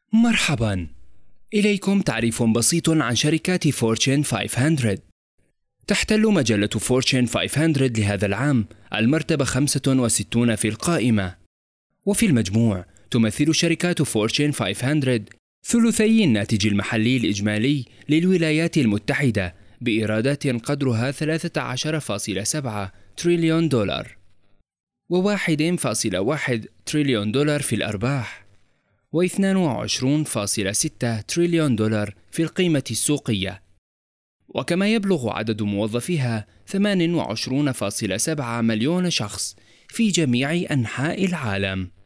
مرحباً، إليكم تعريف بسيط عن شركات فورتشن 500. تحتل مجلة فورتشن 500 لهذا العام المرتبة 65 في القائمة، وفي المجموع تمثل شركات فورتشن 500 ثلثي الناتج المحلي الإجمالي للولايات المتحدة بإيرادات قدرها 13.7 تريليون دولار و1.1 تريليون دولار في الأرباح و22.6 تريليون دولار في القيمة السوقية، وكما يبلغ عدد موظفيها 28.7 مليون شخص في جميع أنحاء العالم.